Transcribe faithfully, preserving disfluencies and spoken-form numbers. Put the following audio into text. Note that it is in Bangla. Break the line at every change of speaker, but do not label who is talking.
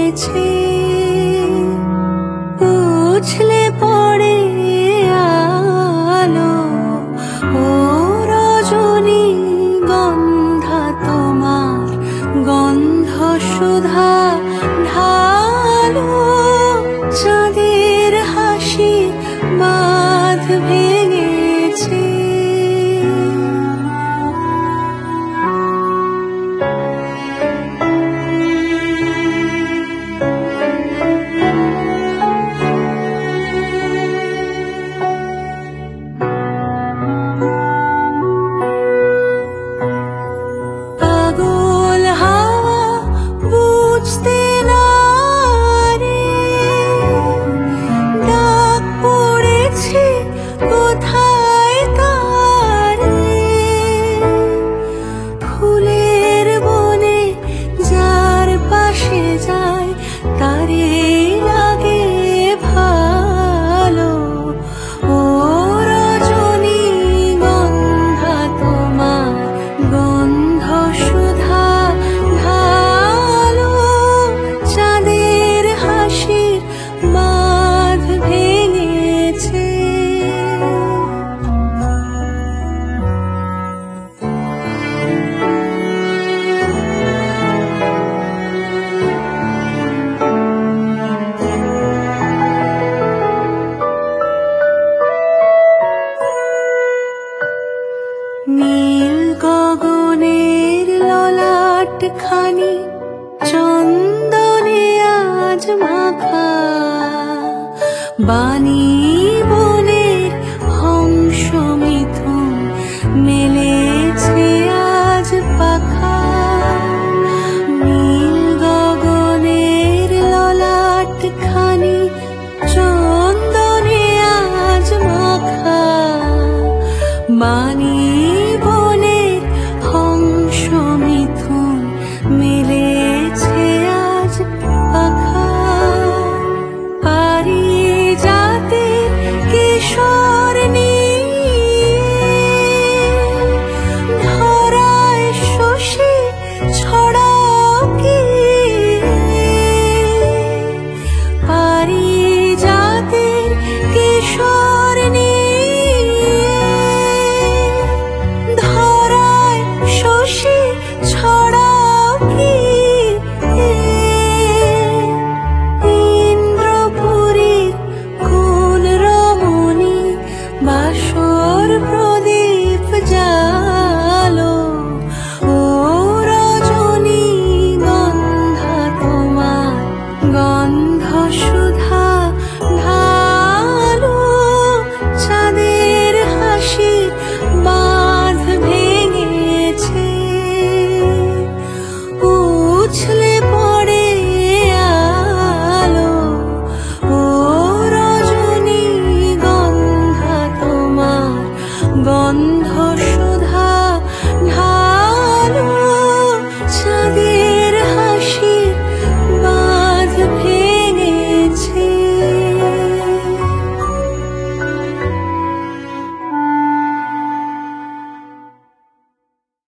ভেঙেছে, উছলে পড়ে আলো। ও রজনী গন্ধা তোমার, গন্ধ সুধা ঢালো। চাঁদের হাসি বাঁধ ভেঙেছে। পাগল হাওয়া বুঝতে না রে, ডাক পড়েছে কোথায় তারে। ফুলের বনে যার পাশে যায়, তারে লাগে ভালো। ও রজনী গন্ধা তোমার, গন্ধ সুধা ঢালো। চাঁদের হাসির বাঁধ ভেঙেছে। নীল গগনের ললাট খানি চন্দনে আজ মাখা। বাণী বনের হংস মিথুন মেলেছে আজ পাখা। নীল গগনের ললাট খানি চন্দনে আজ মাখা। বাণী